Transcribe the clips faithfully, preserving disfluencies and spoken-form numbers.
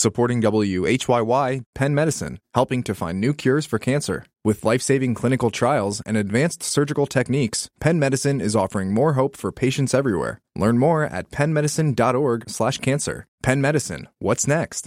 Supporting W H Y Y, Penn Medicine, helping to find new cures for cancer. With life-saving clinical trials and advanced surgical techniques, Penn Medicine is offering more hope for patients everywhere. Learn more at penn medicine dot org slash cancer. Penn Medicine, what's next?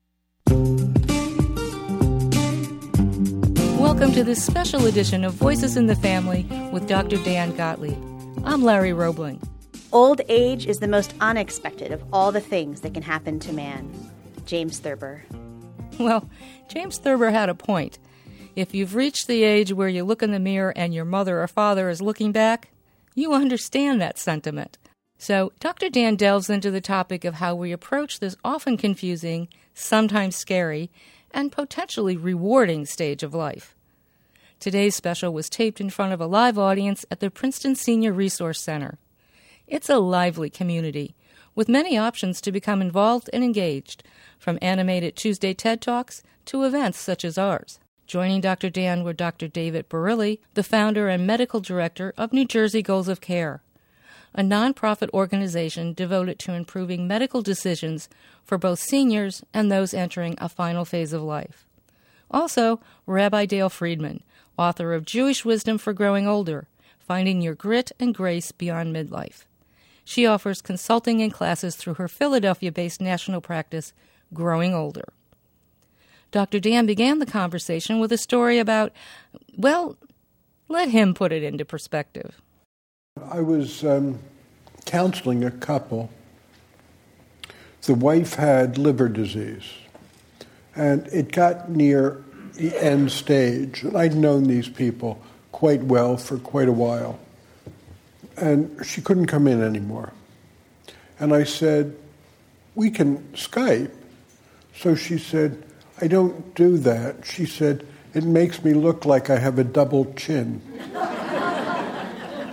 Welcome to this special edition of Voices in the Family with Doctor Dan Gottlieb. I'm Larry Roebling. Old age is the most unexpected of all the things that can happen to man. James Thurber. Well, James Thurber had a point. If you've reached the age where you look in the mirror and your mother or father is looking back, you understand that sentiment. So Doctor Dan delves into the topic of how we approach this often confusing, sometimes scary, and potentially rewarding stage of life. Today's special was taped in front of a live audience at the Princeton Senior Resource Center. It's a lively community, with many options to become involved and engaged, from animated Tuesday TED Talks to events such as ours. Joining Doctor Dan were Doctor David Barilli, the founder and medical director of New Jersey Goals of Care, a nonprofit organization devoted to improving medical decisions for both seniors and those entering a final phase of life. Also, Rabbi Dale Friedman, author of Jewish Wisdom for Growing Older, Finding Your Grit and Grace Beyond Midlife. She offers consulting and classes through her Philadelphia-based national practice, Growing Older. Doctor Dan began the conversation with a story about, well, let him put it into perspective. I was um, counseling a couple. The wife had liver disease, and it got near the end stage. And I'd known these people quite well for quite a while. And she couldn't come in anymore. And I said, we can Skype. So she said, I don't do that. She said, it makes me look like I have a double chin. I,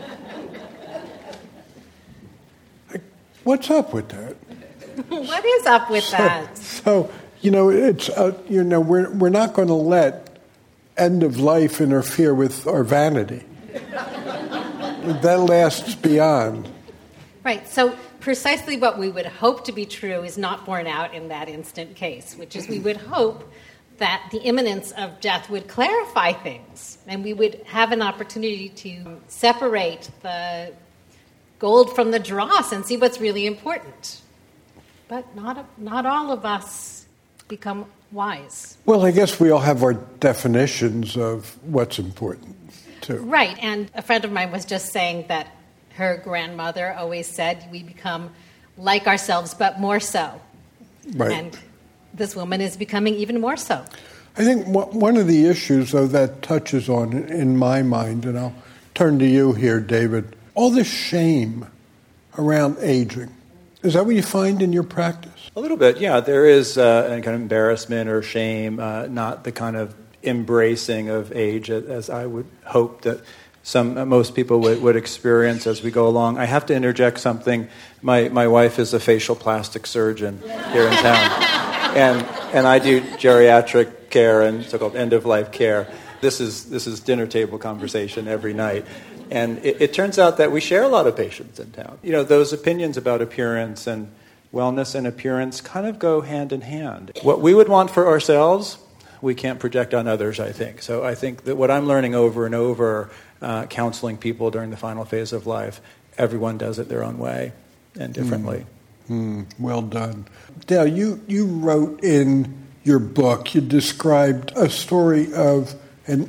what's up with that? What is up with so, that? So, you know, it's uh, you know, we're we're not going to let end of life interfere with our vanity. That lasts beyond. Right. So precisely what we would hope to be true is not borne out in that instant case, which is we would hope that the imminence of death would clarify things, and we would have an opportunity to separate the gold from the dross and see what's really important. But not not all of us become wise. Well, I guess we all have our definitions of what's important, too. Right, and a friend of mine was just saying that her grandmother always said we become like ourselves, but more so. Right. And this woman is becoming even more so. I think one of the issues, though, that touches on in my mind, and I'll turn to you here, David, all this shame around aging. Is that what you find in your practice? A little bit, yeah. There is uh, a kind of embarrassment or shame, uh, not the kind of embracing of age as I would hope that some uh, most people would, would experience as we go along. I have to interject something. My my wife is a facial plastic surgeon here in town, and and I do geriatric care and so-called end-of-life care. This is this is dinner table conversation every night. And it, it turns out that we share a lot of patients in town. You know, those opinions about appearance and wellness and appearance kind of go hand in hand. What we would want for ourselves, we can't project on others, I think. So I think that what I'm learning over and over, uh, counseling people during the final phase of life, everyone does it their own way and differently. Mm. Mm. Well done. Dale, you, you wrote in your book, you described a story of a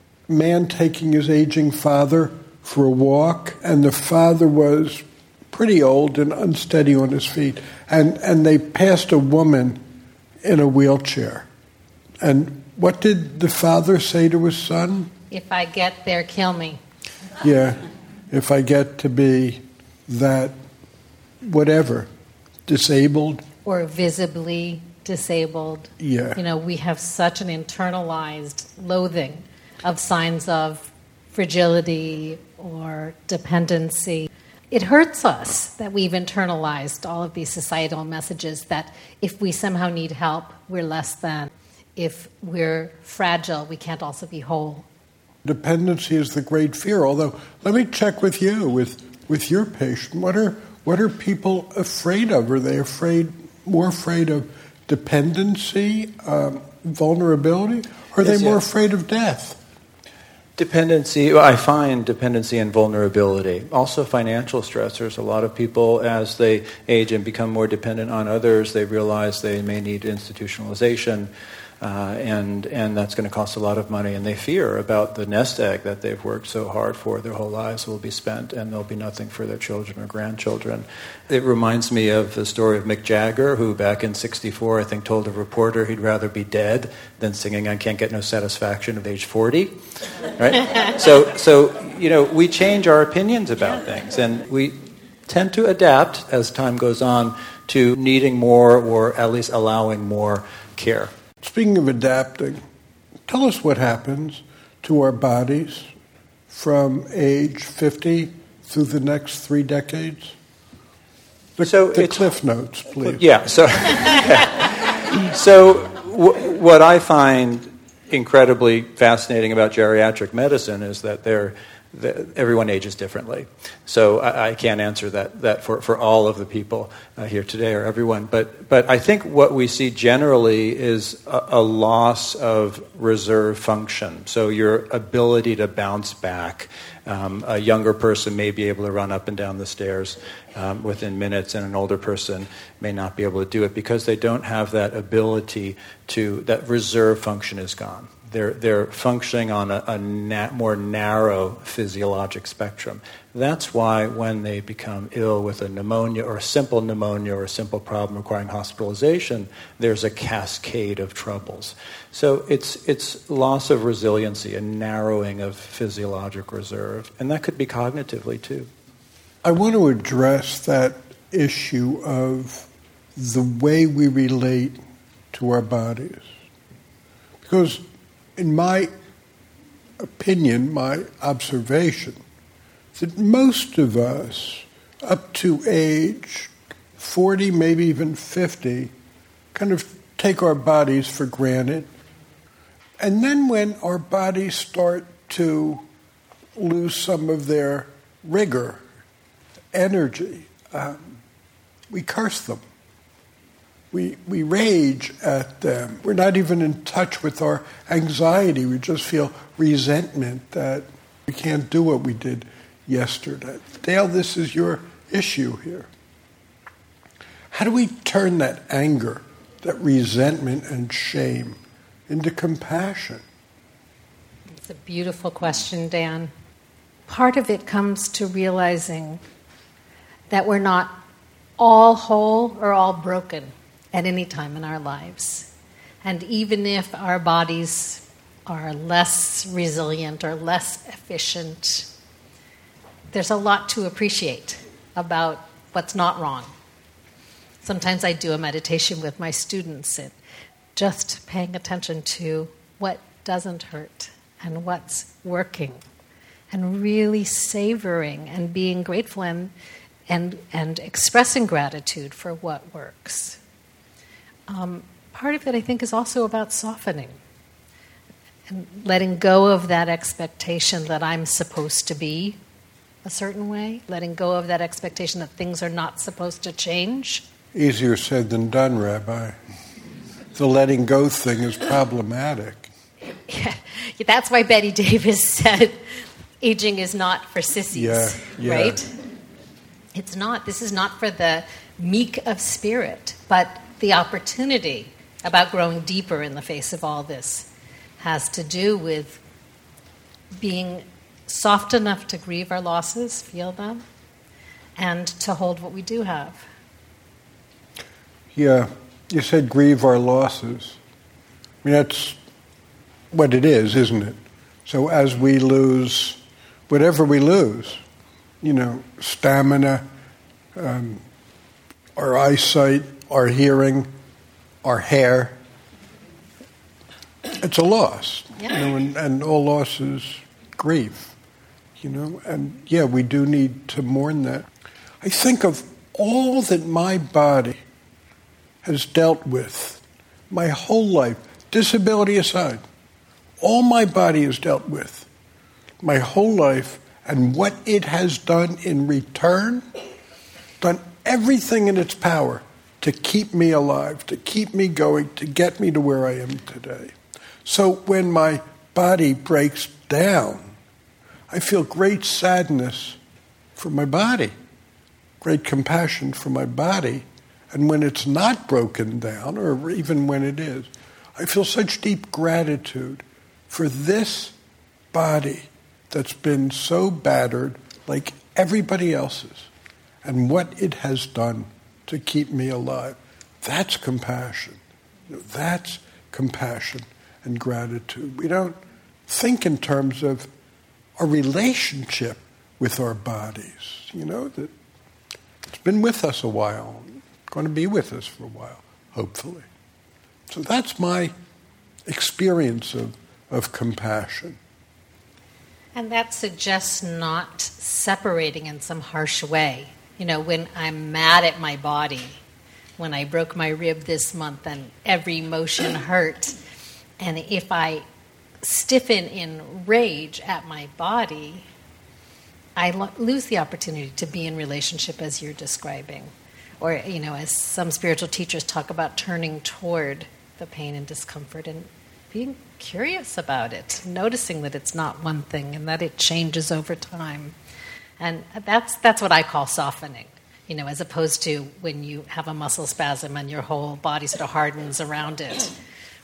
man taking his aging father for a walk, and the father was pretty old and unsteady on his feet, and, and they passed a woman in a wheelchair. And what did the father say to his son? If I get there, kill me. Yeah, if I get to be that whatever, disabled. Or visibly disabled. Yeah. You know, we have such an internalized loathing of signs of fragility or dependency. It hurts us that we've internalized all of these societal messages that if we somehow need help, we're less than. If we're fragile, we can't also be whole. Dependency is the great fear. Although, let me check with you, with, with your patient. What are what are people afraid of? Are they afraid, more afraid of dependency, um, vulnerability? Or are Yes, they more yeah. afraid of death? Dependency, well, I find dependency and vulnerability. Also financial stressors. A lot of people, as they age and become more dependent on others, they realize they may need institutionalization, uh, and and that's going to cost a lot of money, and they fear about the nest egg that they've worked so hard for their whole lives will be spent, and there'll be nothing for their children or grandchildren. It reminds me of the story of Mick Jagger, who back in sixty-four, I think, told a reporter he'd rather be dead than singing "I Can't Get No Satisfaction" at age forty. Right? So, so you know, we change our opinions about things, and we tend to adapt as time goes on to needing more, or at least allowing more care. Speaking of adapting, tell us what happens to our bodies from age fifty through the next three decades. The, So the it's- Cliff Notes, please. Yeah. So, so w- what I find incredibly fascinating about geriatric medicine is that they're, that everyone ages differently. So I, I can't answer that, that for, for all of the people uh, here today or everyone. But but I think what we see generally is a, a loss of reserve function. So your ability to bounce back. Um, a younger person may be able to run up and down the stairs um, within minutes, and an older person may not be able to do it because they don't have that ability to, that reserve function is gone. They're, they're functioning on a, a na- more narrow physiologic spectrum. That's why when they become ill with a pneumonia or a simple pneumonia or a simple problem requiring hospitalization, there's a cascade of troubles. So it's it's loss of resiliency, a narrowing of physiologic reserve. And that could be cognitively too. I want to address that issue of the way we relate to our bodies. Because in my opinion, my observation, that most of us, up to age forty, maybe even fifty, kind of take our bodies for granted. And then when our bodies start to lose some of their rigor, energy, um, we curse them. We we rage at them. We're not even in touch with our anxiety. We just feel resentment that we can't do what we did yesterday. Dale, this is your issue here. How do we turn that anger, that resentment and shame into compassion? It's a beautiful question, Dan. Part of it comes to realizing that we're not all whole or all broken at any time in our lives. And even if our bodies are less resilient or less efficient, there's a lot to appreciate about what's not wrong. Sometimes I do a meditation with my students and just paying attention to what doesn't hurt and what's working, and really savoring and being grateful and and, and expressing gratitude for what works. Um, part of it, I think, is also about softening and letting go of that expectation that I'm supposed to be a certain way, letting go of that expectation that things are not supposed to change. Easier said than done, Rabbi. The letting go thing is problematic. Yeah, that's why Betty Davis said aging is not for sissies, yeah, yeah. right? It's not. This is not for the meek of spirit, but the opportunity about growing deeper in the face of all this has to do with being soft enough to grieve our losses, feel them, and to hold what we do have. Yeah, you said grieve our losses. I mean, that's what it is, isn't it? So as we lose whatever we lose, you know, stamina, um, our eyesight, our hearing, our hair, it's a loss. Yeah. You know, and, and all loss is grief, you know. And, yeah, we do need to mourn that. I think of all that my body has dealt with my whole life, disability aside, all my body has dealt with my whole life, and what it has done in return, done everything in its power to keep me alive, to keep me going, to get me to where I am today. So when my body breaks down, I feel great sadness for my body, great compassion for my body. And when it's not broken down, or even when it is, I feel such deep gratitude for this body that's been so battered like everybody else's, and what it has done to keep me alive. That's compassion. You know, that's compassion and gratitude. We don't think in terms of a relationship with our bodies, you know, that it's been with us a while, going to be with us for a while, hopefully. So that's my experience of, of compassion. And that suggests not separating in some harsh way. You know, when I'm mad at my body, when I broke my rib this month and every motion hurt, and if I stiffen in rage at my body, I lo- lose the opportunity to be in relationship as you're describing. Or, you know, as some spiritual teachers talk about turning toward the pain and discomfort and being curious about it, noticing that it's not one thing and that it changes over time. And that's that's what I call softening, you know, as opposed to when you have a muscle spasm and your whole body sort of hardens around it.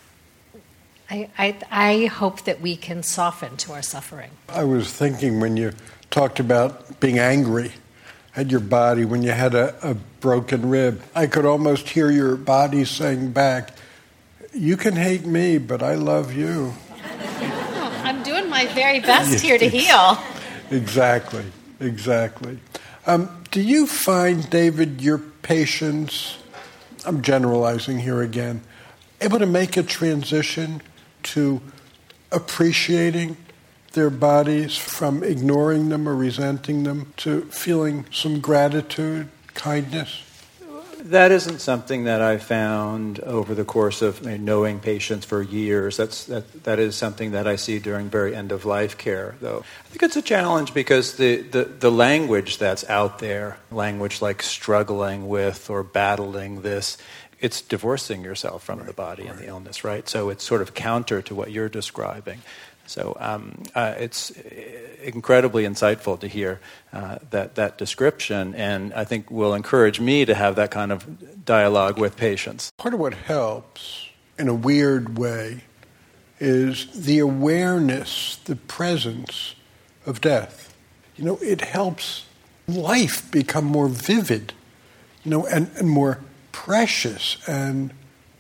I, I, I hope that we can soften to our suffering. I was thinking when you talked about being angry at your body when you had a, a broken rib, I could almost hear your body saying back, "You can hate me, but I love you." Oh, I'm doing my very best here to heal. Exactly, exactly. Um, do you find, David, your patients, I'm generalizing here again, able to make a transition to appreciating their bodies from ignoring them or resenting them to feeling some gratitude, kindness? That isn't something that I've found over the course of I mean, knowing patients for years. That's that. That is something that I see during very end-of-life care, though. I think it's a challenge because the, the, the language that's out there, language like struggling with or battling this, it's divorcing yourself from right, the body right. and the illness, right? So it's sort of counter to what you're describing. So um, uh, it's incredibly insightful to hear uh, that that description, and I think will encourage me to have that kind of dialogue with patients. Part of what helps, in a weird way, is the awareness, the presence of death. You know, it helps life become more vivid, you know, and, and more precious and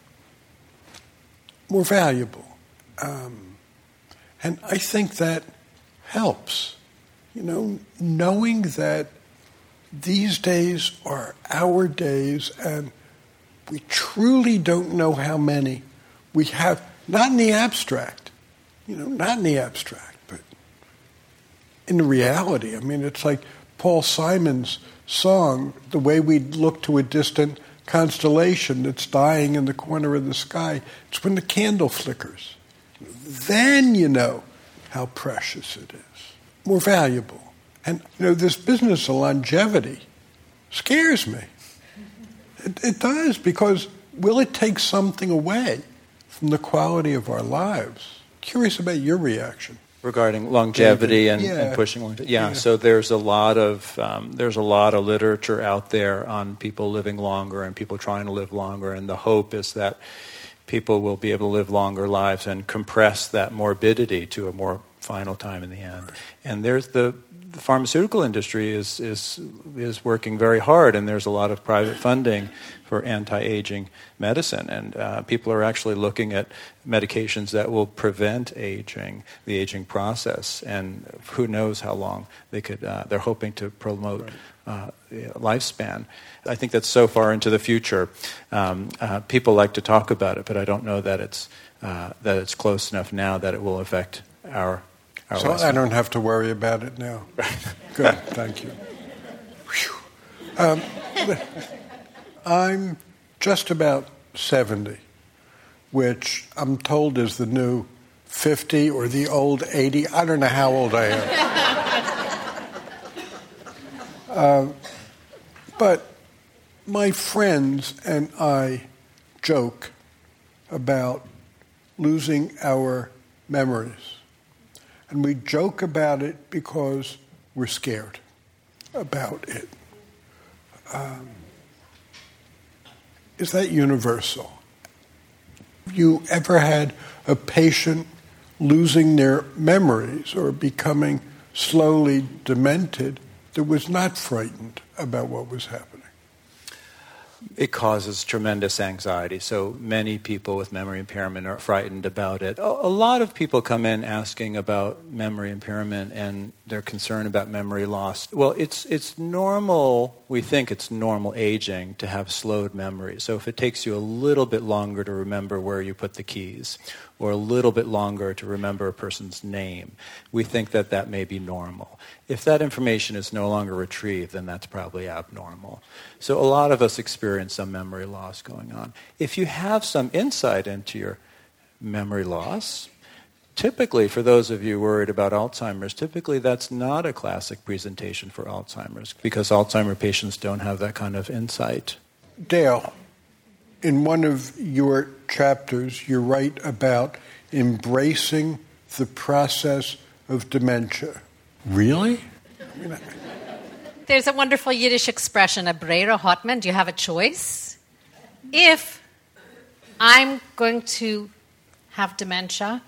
more valuable. Um, And I think that helps, you know, knowing that these days are our days and we truly don't know how many we have, not in the abstract, you know, not in the abstract, but in the reality. I mean, it's like Paul Simon's song, the way we look to a distant constellation that's dying in the corner of the sky. It's when the candle flickers. Then you know how precious it is, more valuable. And, you know, this business of longevity scares me. It, it does, because will it take something away from the quality of our lives? Curious about your reaction. Regarding longevity and, yeah. and pushing longevity. Yeah, yeah, so there's a lot of um, there's a lot of literature out there on people living longer and people trying to live longer, and the hope is that people will be able to live longer lives and compress that morbidity to a more final time in the end. And there's the, the pharmaceutical industry is is is working very hard, and there's a lot of private funding for anti-aging medicine, and uh, people are actually looking at medications that will prevent aging, the aging process, and who knows how long they could. Uh, they're hoping to promote. Right. Uh, lifespan. I think that's so far into the future. Um, uh, people like to talk about it, but I don't know that it's uh, that it's close enough now that it will affect our our So lifespan. I don't have to worry about it now. Good, thank you. Um, I'm just about seventy, which I'm told is the new fifty or the old eighty. I don't know how old I am. Uh, but my friends and I joke about losing our memories. And we joke about it because we're scared about it. Um, is that universal? Have you ever had a patient losing their memories or becoming slowly demented that was not frightened about what was happening? It causes tremendous anxiety. So many people with memory impairment are frightened about it. A lot of people come in asking about memory impairment and they're concerned about memory loss. Well, it's it's normal, we think it's normal aging to have slowed memory. So if it takes you a little bit longer to remember where you put the keys, or a little bit longer to remember a person's name, we think that that may be normal. If that information is no longer retrieved, then that's probably abnormal. So a lot of us experience some memory loss going on. If you have some insight into your memory loss, typically, for those of you worried about Alzheimer's, typically that's not a classic presentation for Alzheimer's because Alzheimer patients don't have that kind of insight. Dale, in one of your chapters, you write about embracing the process of dementia. Really? I mean, There's a wonderful Yiddish expression, a Breira Hotman. Do you have a choice? If I'm going to have dementia,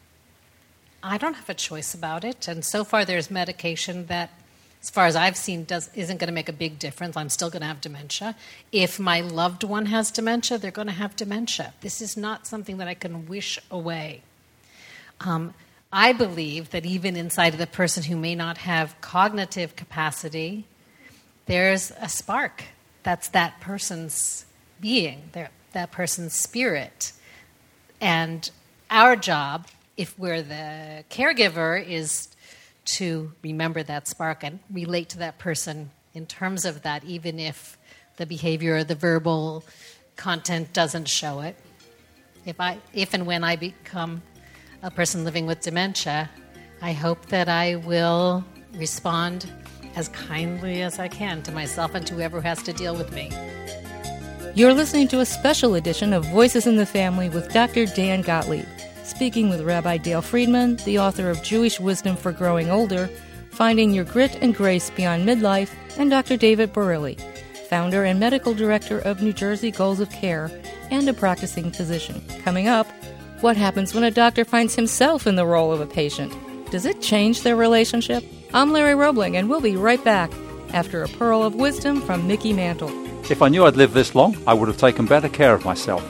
I don't have a choice about it. And so far there's medication that, as far as I've seen, does, isn't going to make a big difference. I'm still going to have dementia. If my loved one has dementia, they're going to have dementia. This is not something that I can wish away. Um, I believe that even inside of the person who may not have cognitive capacity, there's a spark. That's that person's being, that person's spirit. And our job, if we're the caregiver, is to remember that spark and relate to that person in terms of that, even if the behavior or the verbal content doesn't show it. If I, if and when I become a person living with dementia, I hope that I will respond as kindly as I can to myself and to whoever has to deal with me. You're listening to a special edition of Voices in the Family with Doctor Dan Gottlieb, speaking with Rabbi Dale Friedman, the author of Jewish Wisdom for Growing Older, Finding Your Grit and Grace Beyond Midlife, and Doctor David Barilli, founder and medical director of New Jersey Goals of Care and a practicing physician. Coming up, what happens when a doctor finds himself in the role of a patient? Does it change their relationship? I'm Larry Roebling, and we'll be right back after a pearl of wisdom from Mickey Mantle. If I knew I'd live this long, I would have taken better care of myself.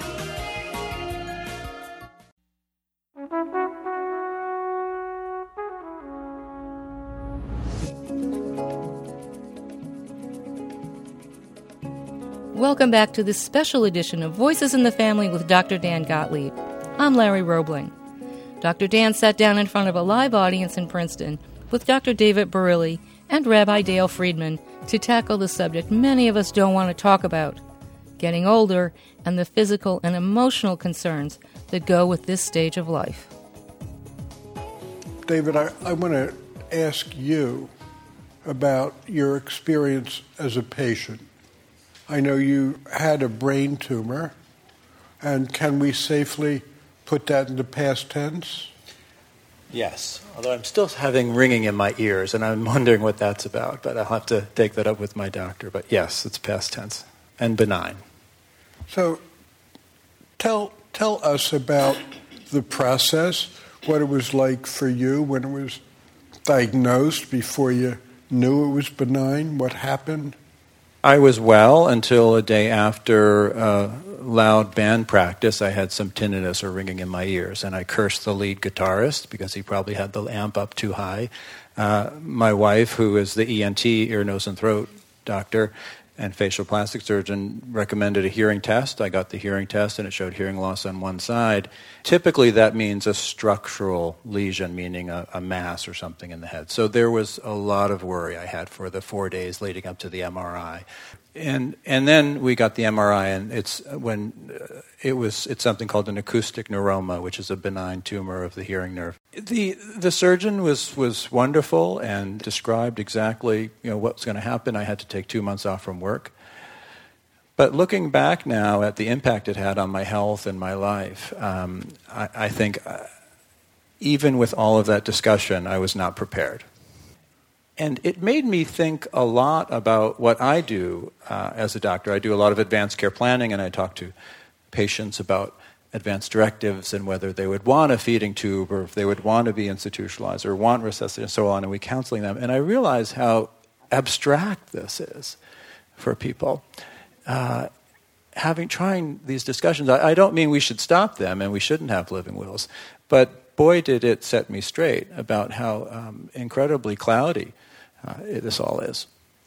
Welcome back to this special edition of Voices in the Family with Doctor Dan Gottlieb. I'm Larry Roebling. Doctor Dan sat down in front of a live audience in Princeton with Doctor David Barilli and Rabbi Dale Friedman to tackle the subject many of us don't want to talk about, getting older and the physical and emotional concerns that go with this stage of life. David, I, I want to ask you about your experience as a patient. I know you had a brain tumor, and can we safely put that into past tense? Yes, although I'm still having ringing in my ears, and I'm wondering what that's about, but I'll have to take that up with my doctor. But yes, it's past tense and benign. So tell tell us about the process, what it was like for you when it was diagnosed, before you knew it was benign, what happened? I was well until a day after uh, loud band practice. I had some tinnitus or ringing in my ears, and I cursed the lead guitarist because he probably had the amp up too high. Uh, my wife, who is the E N T, ear, nose, and throat doctor, and facial plastic surgeon, recommended a hearing test. I got the hearing test, and it showed hearing loss on one side. Typically, that means a structural lesion, meaning a, a mass or something in the head. So there was a lot of worry I had for the four days leading up to the M R I. And and then we got the M R I, and it's when uh, it was it's something called an acoustic neuroma, which is a benign tumor of the hearing nerve. The the surgeon was was wonderful and described exactly you know what was going to happen. I had to take two months off from work. But looking back now at the impact it had on my health and my life, um, I, I think uh, even with all of that discussion, I was not prepared. And it made me think a lot about what I do uh, as a doctor. I do a lot of advanced care planning, and I talk to patients about advanced directives and whether they would want a feeding tube or if they would want to be institutionalized or want resuscitation and so on, and we counseling them. And I realize how abstract this is for people. Uh, having trying these discussions, I, I don't mean we should stop them and we shouldn't have living wills, but boy, did it set me straight about how um, incredibly cloudy uh, it, this all is.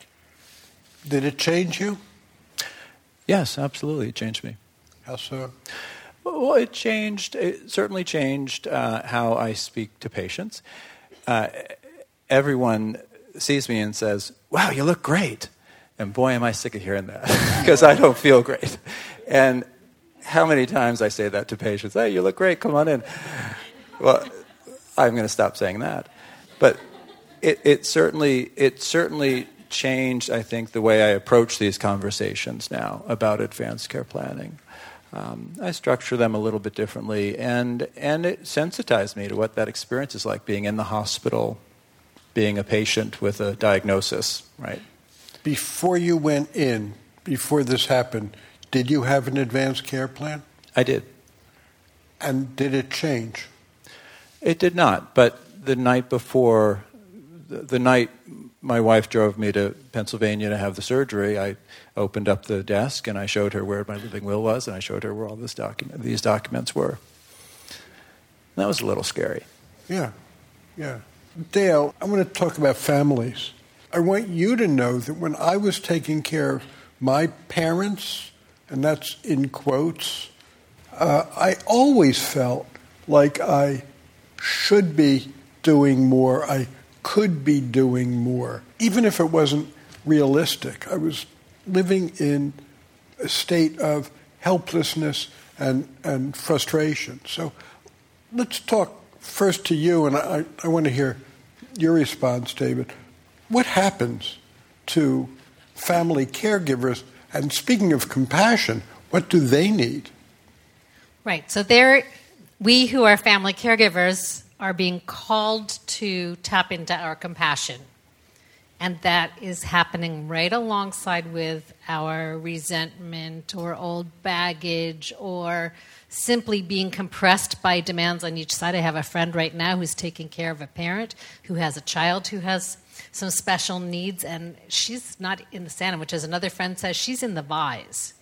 Did it change you? Yes, absolutely, it changed me. How so? Well, it changed. It certainly changed uh, how I speak to patients. Uh, everyone sees me and says, "Wow, you look great." And boy, am I sick of hearing that because I don't feel great. And how many times I say that to patients, "Hey, you look great, come on in." Well, I'm going to stop saying that. But it, it certainly it certainly changed, I think, the way I approach these conversations now about advanced care planning. Um, I structure them a little bit differently, and and it sensitized me to what that experience is like, being in the hospital, being a patient with a diagnosis, right? Before you went in, before this happened, did you have an advanced care plan? I did. And did it change? It did not, but the night before, the, the night my wife drove me to Pennsylvania to have the surgery, I opened up the desk and I showed her where my living will was, and I showed her where all this document, these documents were. And that was a little scary. Yeah, yeah. Dale, I want to talk about families. I want you to know that when I was taking care of my parents, and that's in quotes, uh, I always felt like I should be doing more, I could be doing more, even if it wasn't realistic. I was living in a state of helplessness and, and frustration. So let's talk first to you, and I, I want to hear your response, David. What happens to family caregivers? And speaking of compassion, what do they need? Right. So there, we who are family caregivers are being called to tap into our compassion. And that is happening right alongside with our resentment or old baggage or simply being compressed by demands on each side. I have a friend right now who's taking care of a parent who has a child who has some special needs, and she's not in the Santa, which as another friend says, she's in the Vise.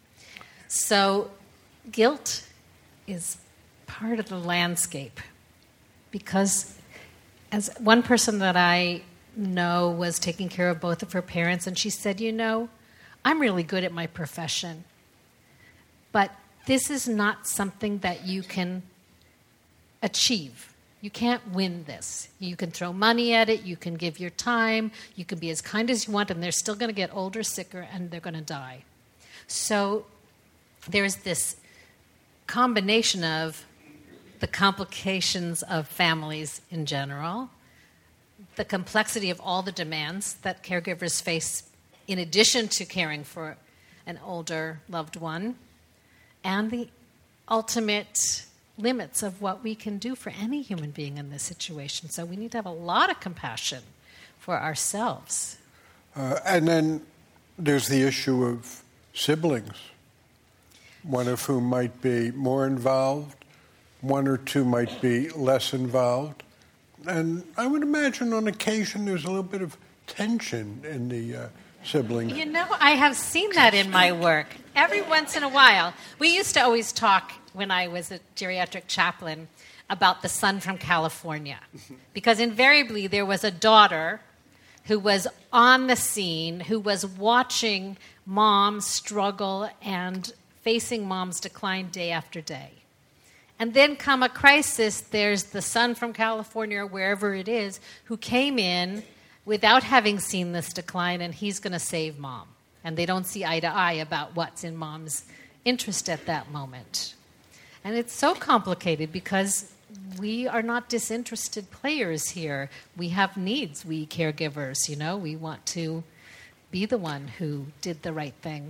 So guilt is part of the landscape because as one person that I know was taking care of both of her parents, and she said, you know, I'm really good at my profession, but this is not something that you can achieve. You can't win this. You can throw money at it, you can give your time, you can be as kind as you want, and they're still going to get older, sicker, and they're going to die. So there's this combination of the complications of families in general, the complexity of all the demands that caregivers face in addition to caring for an older loved one, and the ultimate limits of what we can do for any human being in this situation. So we need to have a lot of compassion for ourselves. Uh, and then there's the issue of siblings, one of whom might be more involved, one or two might be less involved. And I would imagine on occasion there's a little bit of tension in the uh, siblings. You know, I have seen that in my work. Every once in a while. We used to always talk when I was a geriatric chaplain about the son from California. Because invariably there was a daughter who was on the scene, who was watching mom struggle and facing mom's decline day after day. And then come a crisis, there's the son from California or wherever it is who came in without having seen this decline, and he's going to save mom. And they don't see eye to eye about what's in mom's interest at that moment. And it's so complicated because we are not disinterested players here. We have needs, we caregivers, you know. We want to be the one who did the right thing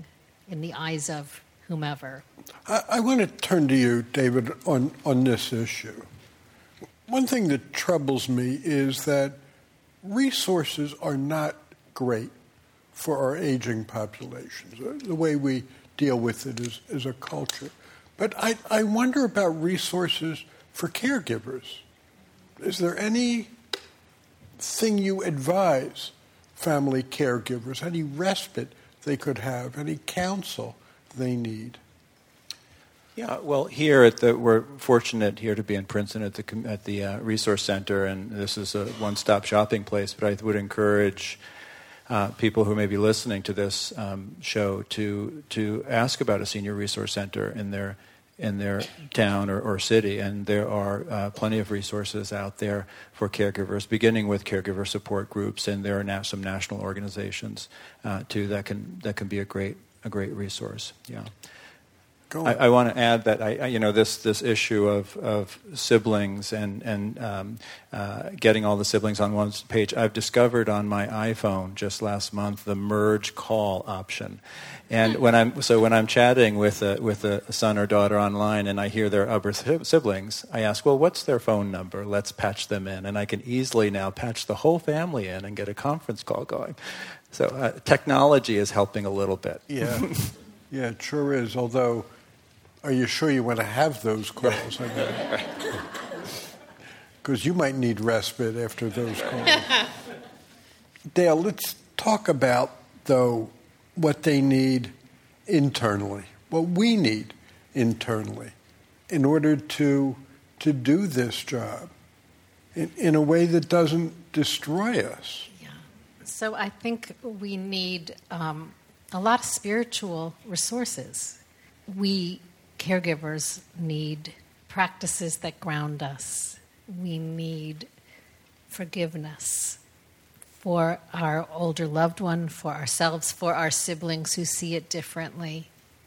in the eyes of whomever. I, I want to turn to you, David, on, on this issue. One thing that troubles me is that resources are not great for our aging populations, the way we deal with it as, as a culture. But I, I wonder about resources for caregivers. Is there anything you advise family caregivers, any respite they could have, any counsel they need? Yeah, well, here at the we're fortunate here to be in Princeton at the at the uh, Resource Center, and this is a one-stop shopping place. But I would encourage uh, people who may be listening to this um, show to to ask about a senior resource center in their in their town or, or city, and there are uh, plenty of resources out there for caregivers, beginning with caregiver support groups, and there are now some national organizations uh, too that can that can be a great a great resource. Yeah. I, I want to add that I, I, you know, this this issue of, of siblings and and um, uh, getting all the siblings on one page. I've discovered on my iPhone just last month the merge call option, and when I'm so when I'm chatting with a with a son or daughter online and I hear their other siblings, I ask, well, what's their phone number? Let's patch them in, and I can easily now patch the whole family in and get a conference call going. So uh, technology is helping a little bit. Yeah, yeah, it sure is. Although. Are you sure you want to have those calls? Because you might need respite after those calls. Dale, let's talk about, though, what they need internally, what we need internally in order to to do this job in, in a way that doesn't destroy us. Yeah. So I think we need um, a lot of spiritual resources. We caregivers need practices that ground us. We need forgiveness for our older loved one, for ourselves, for our siblings who see it differently.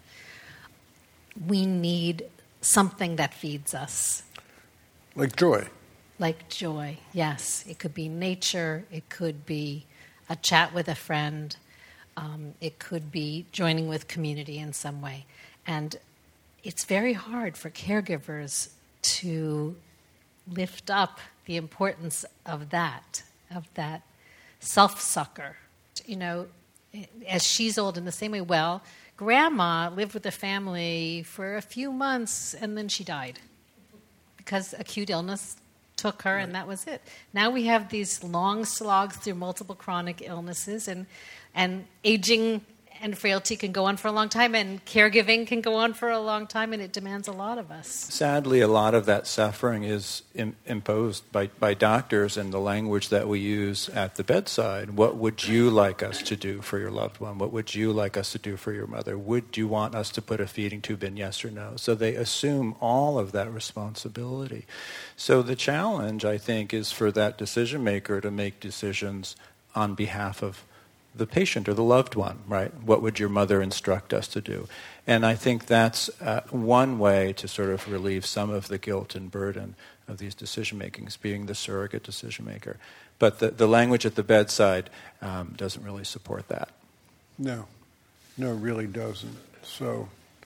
We need something that feeds us. Like joy. Like joy, yes. It could be nature. It could be a chat with a friend. Um, it could be joining with community in some way. And it's very hard for caregivers to lift up the importance of that, of that self-sucker. You know, as she's old in the same way, well, Grandma lived with the family for a few months and then she died because acute illness took her, right. And that was it. Now we have these long slogs through multiple chronic illnesses, and and aging and frailty can go on for a long time, and caregiving can go on for a long time, and it demands a lot of us. Sadly, a lot of that suffering is im- imposed by, by doctors and the language that we use at the bedside. What would you like us to do for your loved one? What would you like us to do for your mother? Would you want us to put a feeding tube in, yes or no? So they assume all of that responsibility. So the challenge, I think, is for that decision maker to make decisions on behalf of the patient or the loved one, right? What would your mother instruct us to do? And I think that's uh, one way to sort of relieve some of the guilt and burden of these decision makings, being the surrogate decision maker. But the, the language at the bedside um, doesn't really support that. No, no, it really doesn't. So,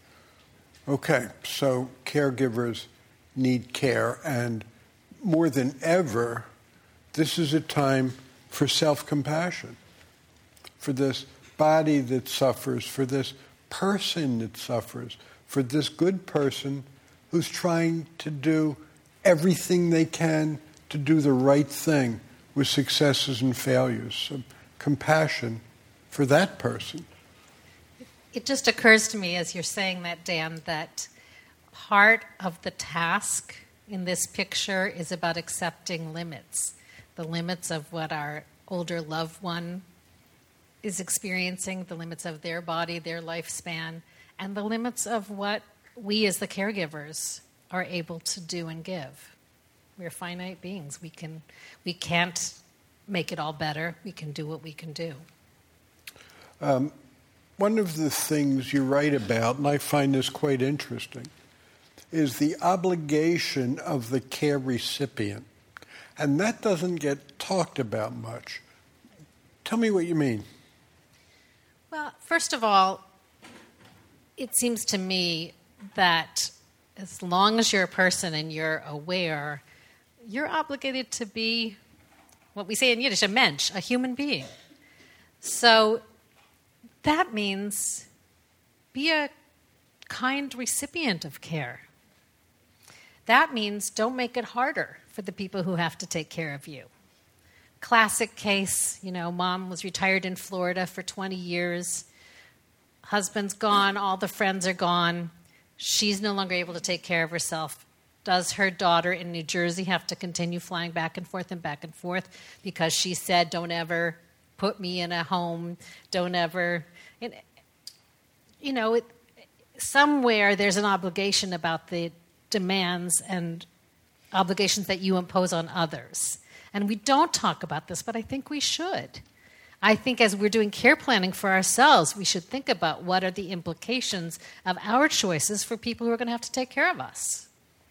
okay, so caregivers need care, and more than ever, this is a time for self-compassion. For this body that suffers, for this person that suffers, for this good person who's trying to do everything they can to do the right thing with successes and failures. So compassion for that person. It just occurs to me as you're saying that, Dan, that part of the task in this picture is about accepting limits, the limits of what our older loved one is experiencing, the limits of their body, their lifespan, and the limits of what we as the caregivers are able to do and give. We're finite beings. We can, we can't make it all better. We can do what we can do. Um, one of the things you write about, and I find this quite interesting, is the obligation of the care recipient. And that doesn't get talked about much. Tell me what you mean. Well, first of all, it seems to me that as long as you're a person and you're aware, you're obligated to be what we say in Yiddish, a mensch, a human being. So that means be a kind recipient of care. That means don't make it harder for the people who have to take care of you. Classic case, you know, mom was retired in Florida for twenty years. Husband's gone, all the friends are gone. She's no longer able to take care of herself. Does her daughter in New Jersey have to continue flying back and forth and back and forth because she said, don't ever put me in a home, don't ever... And, you know, it, somewhere there's an obligation about the demands and obligations that you impose on others. And we don't talk about this, but I think we should. I think as we're doing care planning for ourselves, we should think about what are the implications of our choices for people who are going to have to take care of us.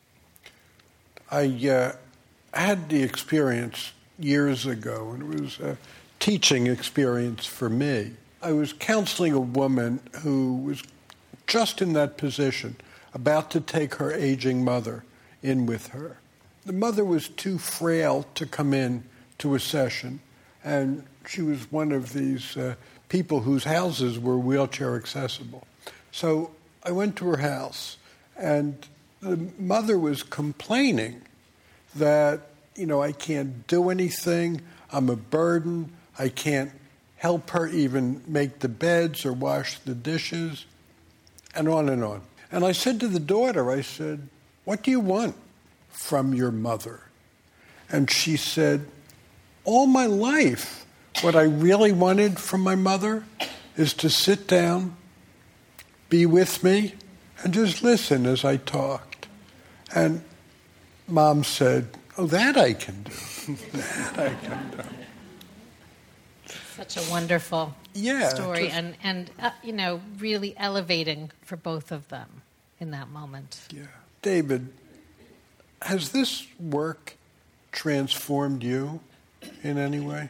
I uh, had the experience years ago, and it was a teaching experience for me. I was counseling a woman who was just in that position, about to take her aging mother in with her. The mother was too frail to come in to a session, and she was one of these uh, people whose houses were wheelchair accessible. So I went to her house, and the mother was complaining that, you know, I can't do anything, I'm a burden, I can't help her even make the beds or wash the dishes, and on and on. And I said to the daughter, I said, what do you want from your mother? And she said, all my life, what I really wanted from my mother is to sit down, be with me, and just listen as I talked. And Mom said, oh, that I can do. That I can do. Such a wonderful yeah, story just, and, and uh, you know, really elevating for both of them in that moment. Yeah. David, has this work transformed you in any way?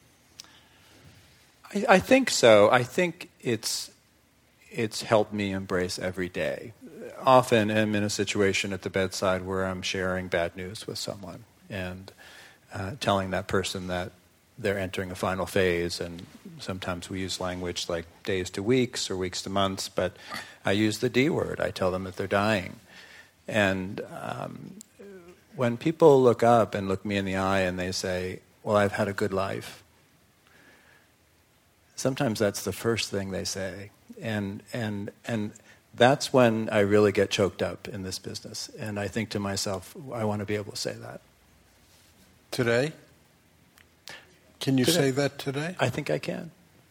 I, I think so. I think it's it's helped me embrace every day. Often I'm in a situation at the bedside where I'm sharing bad news with someone and uh, telling that person that they're entering a final phase, and sometimes we use language like days to weeks or weeks to months, but I use the D word. I tell them that they're dying. And um, when people look up and look me in the eye and they say, well, I've had a good life, sometimes that's the first thing they say. And and and that's when I really get choked up in this business. And I think to myself, I want to be able to say that. Today? Can you today. say that today? I think I can.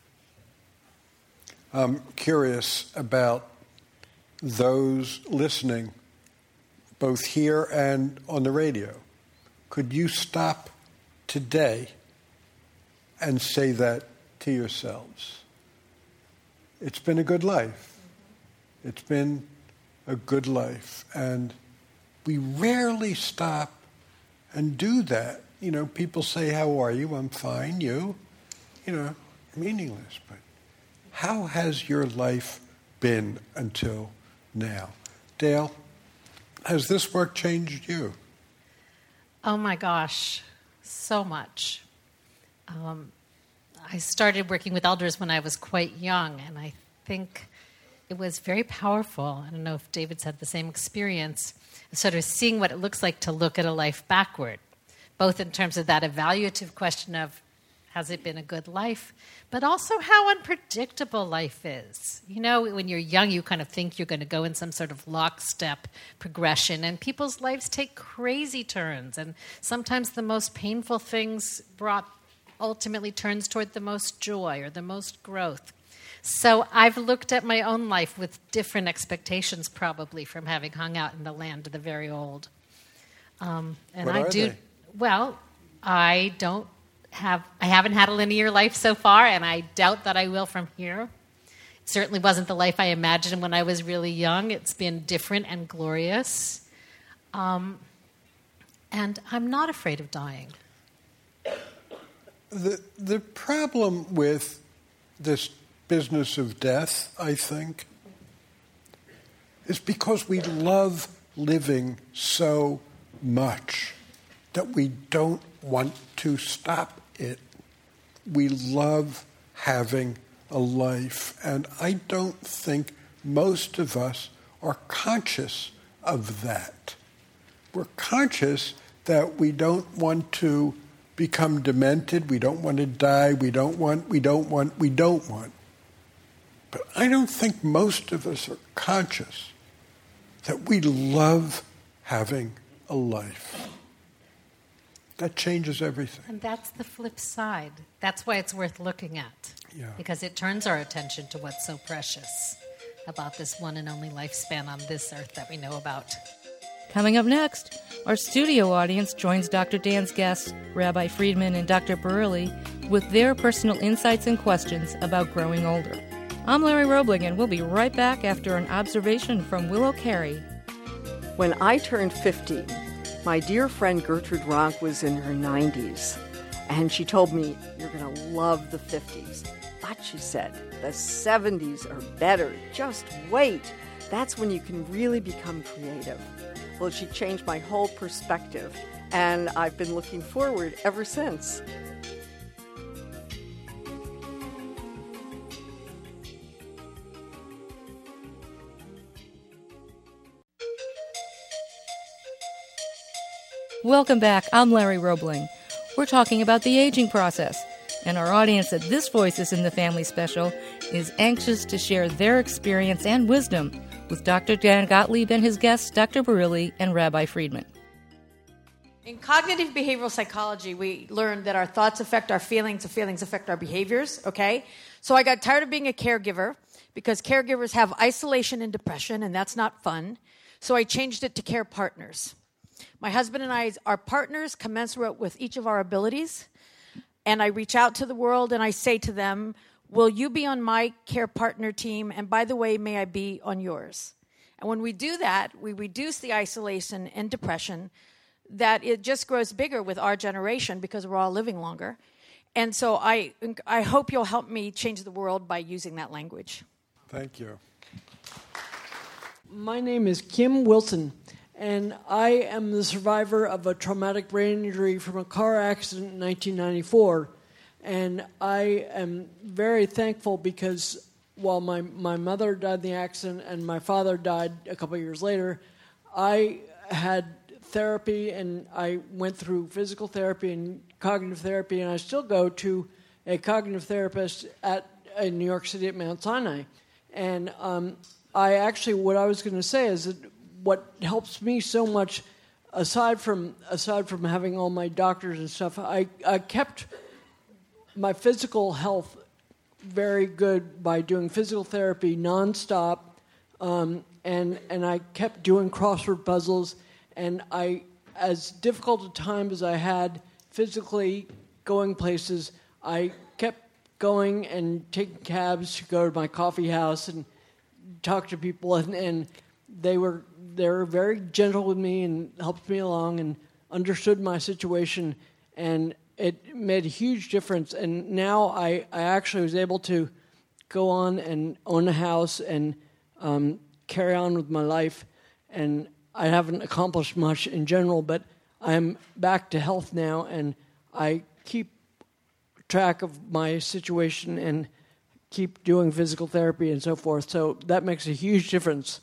I'm curious about those listening, both here and on the radio. Could you stop today and say that to yourselves? It's been a good life. It's been a good life. And we rarely stop and do that. You know, people say, how are you? I'm fine. You? You know, meaningless. But how has your life been until now? Dale, has this work changed you? Oh my gosh, so much. Um, I started working with elders when I was quite young, and I think it was very powerful. I don't know if David's had the same experience, sort of seeing what it looks like to look at a life backward, both in terms of that evaluative question of, has it been a good life, but also how unpredictable life is. You know, when you're young, you kind of think you're going to go in some sort of lockstep progression, and people's lives take crazy turns, and sometimes the most painful things brought ultimately turns toward the most joy or the most growth. So I've looked at my own life with different expectations, probably, from having hung out in the land of the very old. Um, and what I are do they? Well, I don't have I haven't had a linear life so far, and I doubt that I will from here. It certainly wasn't the life I imagined when I was really young. It's been different and glorious. Um, and I'm not afraid of dying. The the problem with this business of death, I think, is because we love living so much that we don't want to stop it. We love having a life, and I don't think most of us are conscious of that. We're conscious that we don't want to become demented, we don't want to die, we don't want, we don't want, we don't want. But I don't think most of us are conscious that we love having a life. That changes everything. And that's the flip side. That's why it's worth looking at. Yeah. Because it turns our attention to what's so precious about this one and only lifespan on this earth that we know about. Coming up next, our studio audience joins Doctor Dan's guests, Rabbi Friedman and Doctor Bareilly, with their personal insights and questions about growing older. I'm Larry Roebling, and we'll be right back after an observation from Willow Carey. When I turned fifty, my dear friend Gertrude Ronk was in her nineties, and she told me, "You're going to love the fifties. But," she said, "the seventies are better. Just wait. That's when you can really become creative." Well, she changed my whole perspective, and I've been looking forward ever since. Welcome back. I'm Larry Roebling. We're talking about the aging process, and our audience at This Voices in the Family Special is anxious to share their experience and wisdom with Doctor Dan Gottlieb and his guests, Doctor Bareilly and Rabbi Friedman. In cognitive behavioral psychology, we learned that our thoughts affect our feelings, and feelings affect our behaviors, okay? So I got tired of being a caregiver because caregivers have isolation and depression, and that's not fun. So I changed it to care partners. My husband and I are partners commensurate with each of our abilities, and I reach out to the world and I say to them, will you be on my care partner team? And by the way, may I be on yours? And when we do that, we reduce the isolation and depression that it just grows bigger with our generation because we're all living longer. And so I, I hope you'll help me change the world by using that language. Thank you. My name is Kim Wilson, and I am the survivor of a traumatic brain injury from a car accident in nineteen ninety-four. And I am very thankful because while my, my mother died in the accident and my father died a couple of years later, I had therapy, and I went through physical therapy and cognitive therapy, and I still go to a cognitive therapist at in New York City at Mount Sinai. And um, I actually, what I was going to say is that what helps me so much, aside from aside from having all my doctors and stuff, I, I kept my physical health very good by doing physical therapy nonstop, um, and and I kept doing crossword puzzles. And I, as difficult a time as I had physically going places, I kept going and taking cabs to go to my coffee house and talk to people, and, and they were they were very gentle with me and helped me along and understood my situation, and it made a huge difference. And now I, I actually was able to go on and own a house and um, carry on with my life, and I haven't accomplished much in general, but I'm back to health now, and I keep track of my situation and keep doing physical therapy and so forth. So that makes a huge difference.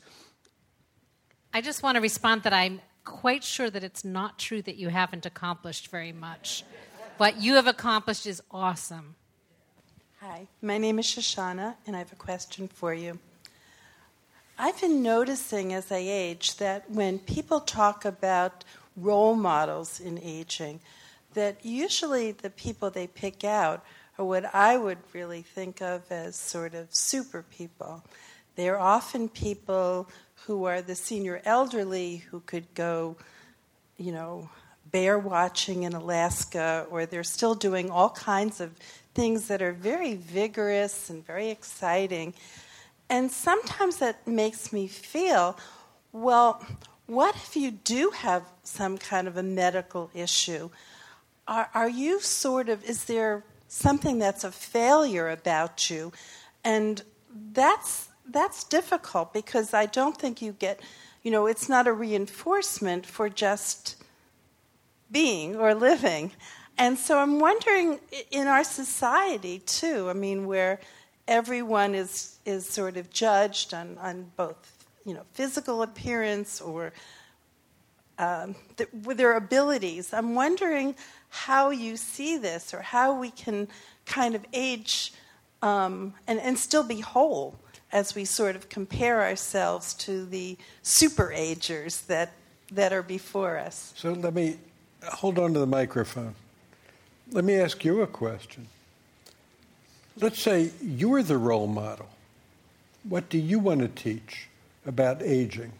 I just want to respond that I'm quite sure that it's not true that you haven't accomplished very much. What you have accomplished is awesome. Hi, my name is Shoshana, and I have a question for you. I've been noticing as I age that when people talk about role models in aging, that usually the people they pick out are what I would really think of as sort of super people. They're often people who are the senior elderly who could go, you know, bear watching in Alaska, or they're still doing all kinds of things that are very vigorous and very exciting. And sometimes that makes me feel, well, what if you do have some kind of a medical issue? Are, are you sort of, is there something that's a failure about you? And that's that's difficult because I don't think you get, you know, it's not a reinforcement for just being or living. And so I'm wondering, in our society, too, I mean, where everyone is, is sort of judged on, on both, you know, physical appearance or um, th- with their abilities, I'm wondering how you see this or how we can kind of age um, and, and still be whole as we sort of compare ourselves to the super agers that, that are before us. So let me hold on to the microphone. Let me ask you a question. Let's say you're the role model. What do you want to teach about aging?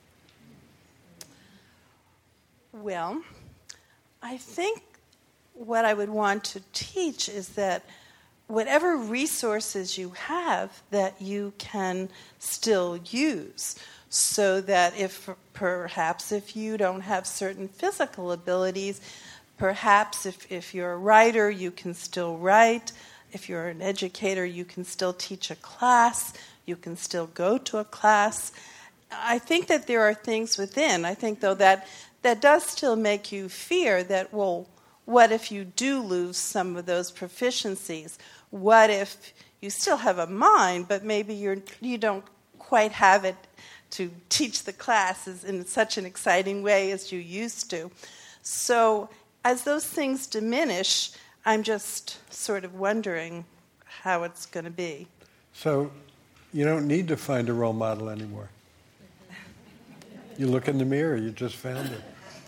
Well, I think what I would want to teach is that whatever resources you have that you can still use, so that if perhaps if you don't have certain physical abilities, perhaps if, if you're a writer, you can still write. If you're an educator, you can still teach a class. You can still go to a class. I think that there are things within. I think, though, that that does still make you fear that, well, what if you do lose some of those proficiencies? What if you still have a mind, but maybe you're, you don't quite have it to teach the classes in such an exciting way as you used to? So as those things diminish, I'm just sort of wondering how it's going to be. So you don't need to find a role model anymore. You look in the mirror, you just found it.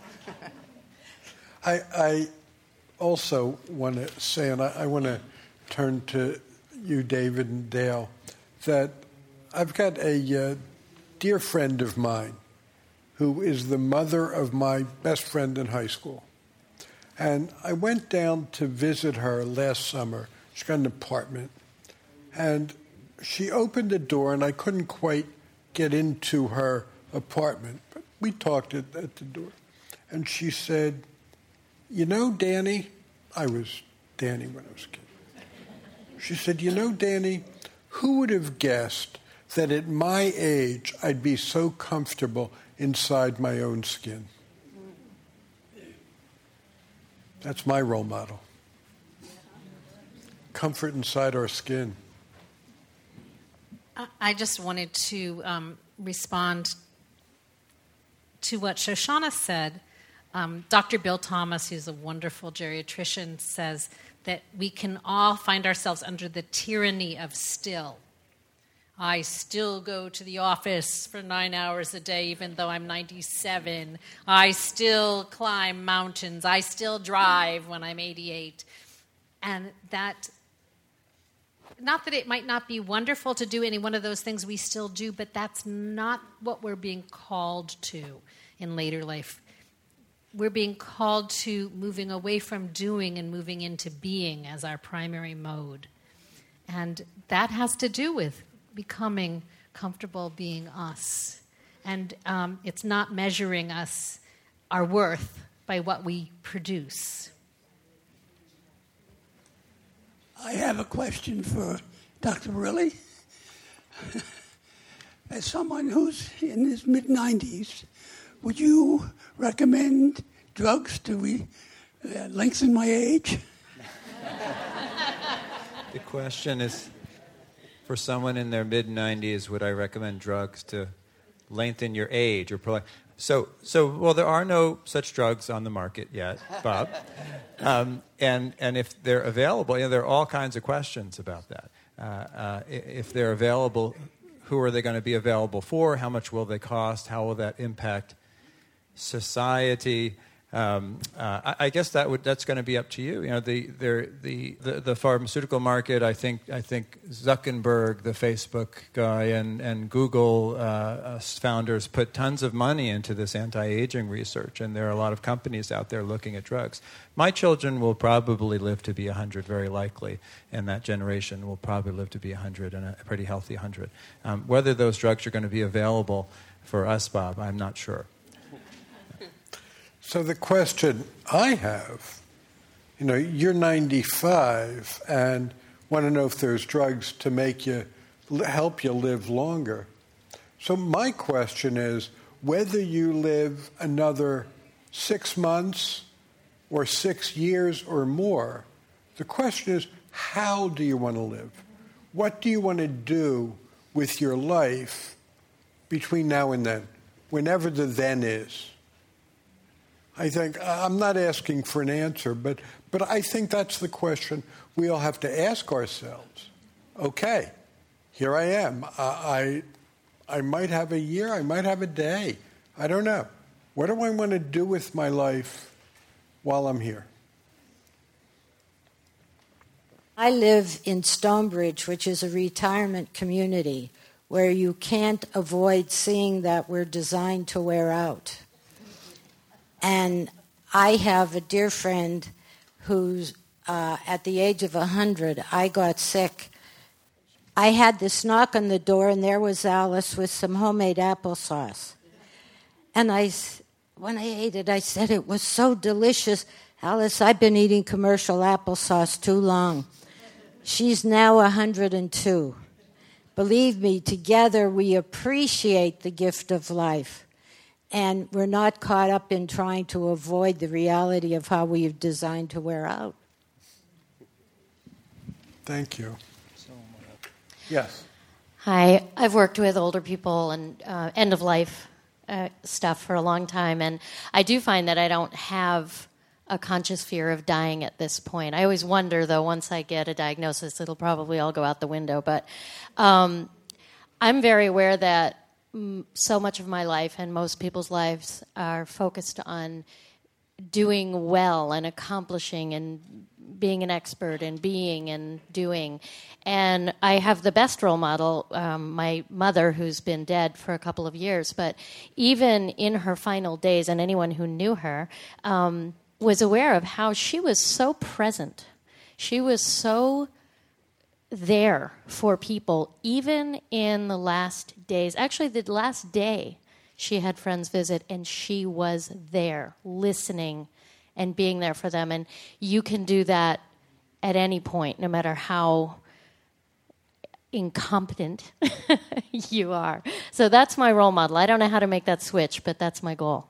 I, I also want to say, and I, I want to turn to you, David and Dale, that I've got a uh, dear friend of mine who is the mother of my best friend in high school. And I went down to visit her last summer. She's got an apartment. And she opened the door, and I couldn't quite get into her apartment. But we talked at, at the door. And she said, "You know, Danny," I was Danny when I was a kid. She said, "You know, Danny, who would have guessed that at my age I'd be so comfortable inside my own skin?" That's my role model. Comfort inside our skin. I just wanted to um, respond to what Shoshana said. Um, Doctor Bill Thomas, who's a wonderful geriatrician, says that we can all find ourselves under the tyranny of still. I still go to the office for nine hours a day, even though I'm ninety-seven. I still climb mountains. I still drive when I'm eighty-eight. And that, not that it might not be wonderful to do any one of those things, we still do, but that's not what we're being called to in later life. We're being called to moving away from doing and moving into being as our primary mode. And that has to do with becoming comfortable being us. And um, it's not measuring us, our worth, by what we produce. I have a question for Doctor Barile. As someone who's in his mid nineties, would you recommend drugs to re- uh, lengthen my age? The question is, for someone in their mid nineties, would I recommend drugs to lengthen your age or prolong? So, so well, there are no such drugs on the market yet, Bob. Um, and and if they're available, you know, there are all kinds of questions about that. Uh, uh, if they're available, who are they going to be available for? How much will they cost? How will that impact society? Um, uh, I, I guess that would that's going to be up to you. You know, the, the the the pharmaceutical market. I think I think Zuckerberg, the Facebook guy, and and Google uh, founders put tons of money into this anti-aging research, and there are a lot of companies out there looking at drugs. My children will probably live to be one hundred, very likely, and that generation will probably live to be one hundred, and a pretty healthy one hundred. Um, whether those drugs are going to be available for us, Bob, I'm not sure. So the question I have, you know, you're ninety-five and want to know if there's drugs to make you l- help you live longer. So my question is, whether you live another six months or six years or more, the question is, how do you want to live? What do you want to do with your life between now and then, whenever the then is? I think, I'm not asking for an answer, but, but I think that's the question we all have to ask ourselves. Okay, here I am. I, I, I might have a year, I might have a day. I don't know. What do I want to do with my life while I'm here? I live in Stonebridge, which is a retirement community where you can't avoid seeing that we're designed to wear out. And I have a dear friend who's, uh, at the age of one hundred, I got sick. I had this knock on the door, and there was Alice with some homemade applesauce. And I, when I ate it, I said, it was so delicious. Alice, I've been eating commercial applesauce too long. She's now one hundred two. Believe me, together we appreciate the gift of life. And we're not caught up in trying to avoid the reality of how we've designed to wear out. Thank you. Yes. Hi. I've worked with older people and uh, end-of-life uh, stuff for a long time, and I do find that I don't have a conscious fear of dying at this point. I always wonder, though, once I get a diagnosis, it'll probably all go out the window. But um, I'm very aware that so much of my life and most people's lives are focused on doing well and accomplishing and being an expert and being and doing. And I have the best role model, um, my mother, who's been dead for a couple of years. But even in her final days, and anyone who knew her um, was aware of how she was so present. She was so there for people, even in the last days. Actually, the last day she had friends visit, and she was there, listening and being there for them. And you can do that at any point, no matter how incompetent you are. So that's my role model. I don't know how to make that switch, but that's my goal.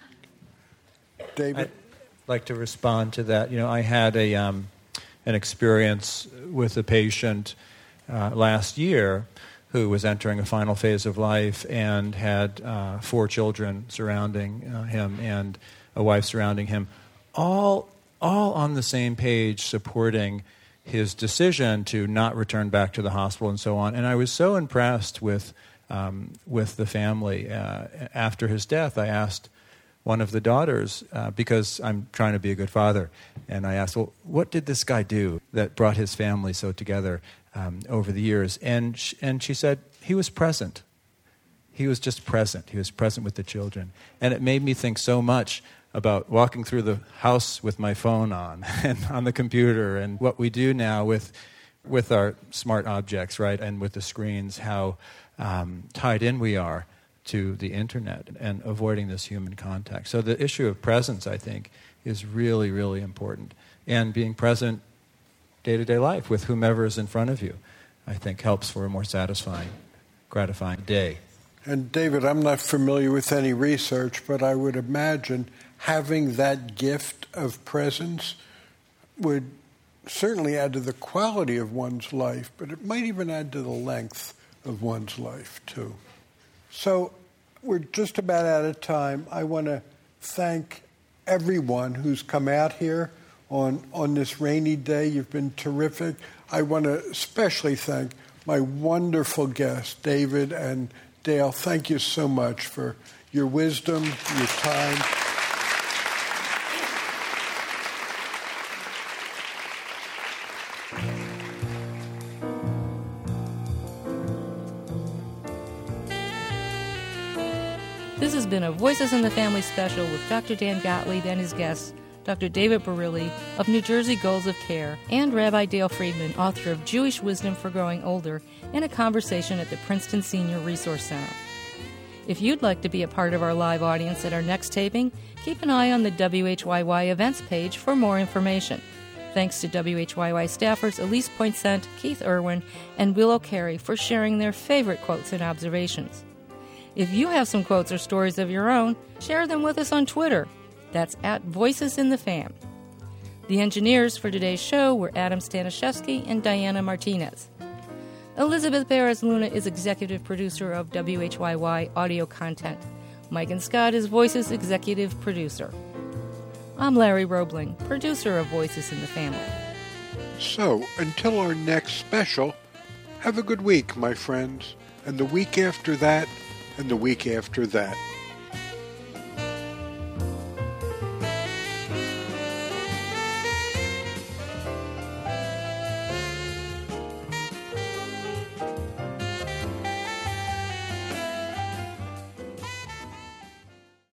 David? I'd like to respond to that. You know, I had a... Um, an experience with a patient uh, last year who was entering a final phase of life and had uh, four children surrounding uh, him and a wife surrounding him, all all on the same page supporting his decision to not return back to the hospital and so on. And I was so impressed with um, with the family. Uh, after his death, I asked one of the daughters, uh, because I'm trying to be a good father, and I asked, well, what did this guy do that brought his family so together um, over the years? And sh- and she said, he was present. He was just present. He was present with the children. And it made me think so much about walking through the house with my phone on and on the computer, and what we do now with with our smart objects, right, and with the screens, how um, tied in we are to the internet and avoiding this human contact. So the issue of presence, I think, is really, really important. And being present day-to-day life with whomever is in front of you, I think, helps for a more satisfying, gratifying day. And David, I'm not familiar with any research, but I would imagine having that gift of presence would certainly add to the quality of one's life, but it might even add to the length of one's life, too. So we're just about out of time. I want to thank everyone who's come out here on, on this rainy day. You've been terrific. I want to especially thank my wonderful guests, David and Dale. Thank you so much for your wisdom, your time. This has been a Voices in the Family special with Doctor Dan Gottlieb and his guests, Doctor David Barilli of New Jersey Goals of Care, and Rabbi Dale Friedman, author of Jewish Wisdom for Growing Older, in a conversation at the Princeton Senior Resource Center. If you'd like to be a part of our live audience at our next taping, keep an eye on the W H Y Y events page for more information. Thanks to W H Y Y staffers Elise Poinsett, Keith Irwin, and Willow Carey for sharing their favorite quotes and observations. If you have some quotes or stories of your own, share them with us on Twitter. That's at Voices in the Fam. The engineers for today's show were Adam Stanishevsky and Diana Martinez. Elizabeth Perez-Luna is executive producer of W H Y Y audio content. Mike and Scott is Voices executive producer. I'm Larry Roebling, producer of Voices in the Family. So, until our next special, have a good week, my friends, and the week after that, and the week after that.